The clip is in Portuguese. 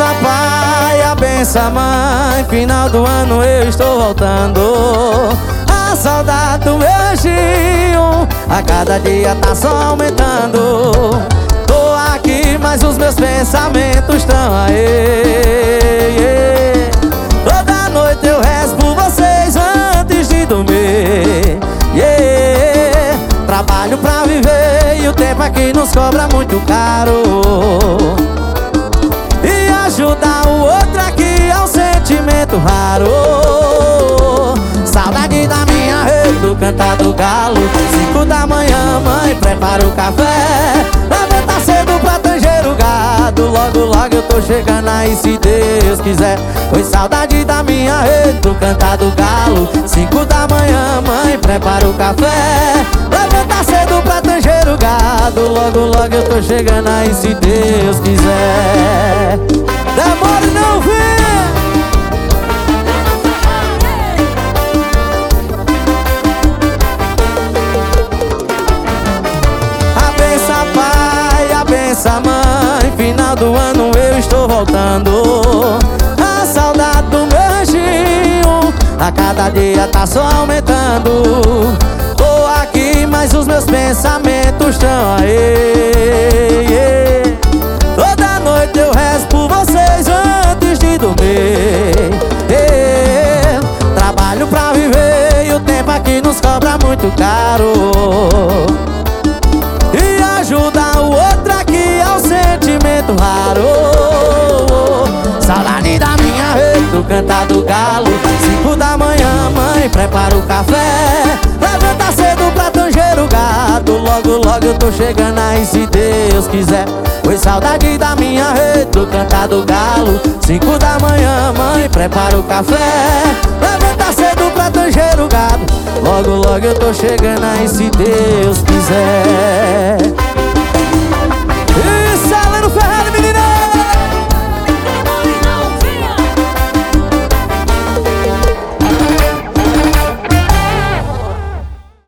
Abença pai, abença mãe, final do ano eu estou voltando. A saudade do meu anjinho a cada dia tá só aumentando. Tô aqui, mas os meus pensamentos estão aí. Toda noite eu rezo por vocês antes de dormir. Trabalho pra viver e o tempo aqui nos cobra muito caro. E ajudar o outro aqui é um sentimento raro. Saudade da minha rede, do cantar do galo. 5 da manhã, mãe, prepara o café. Levanta cedo pra tanger o gado. Logo, logo eu tô chegando aí, se Deus quiser. Oi, saudade da minha rede, do cantar do galo. 5 da manhã, mãe, prepara o café. Levanta cedo pra tanger o gado. Logo, logo eu tô chegando aí, se Deus quiser. Demora não vem. Abença pai, abença mãe, final do ano eu estou voltando. A saudade do meu anjinho a cada dia tá só aumentando. Tô aqui, mas os meus pensamentos estão aí. Toda noite eu rezo por vocês antes de dormir. Trabalho pra viver e o tempo aqui nos cobra muito caro. E ajudar o outro aqui é um sentimento raro. Saudade da minha rede, do cantar do galo. 5 da manhã, mãe, prepara o café. Levanta cedo pra tanger o gado. Logo, logo eu tô chegando aí, se Deus quiser. Oi, saudade da minha rede, do cantar do galo. 5 da manhã, mãe, prepara o café. Levanta cedo pra tanger o gado. Logo, logo eu tô chegando aí, se Deus quiser.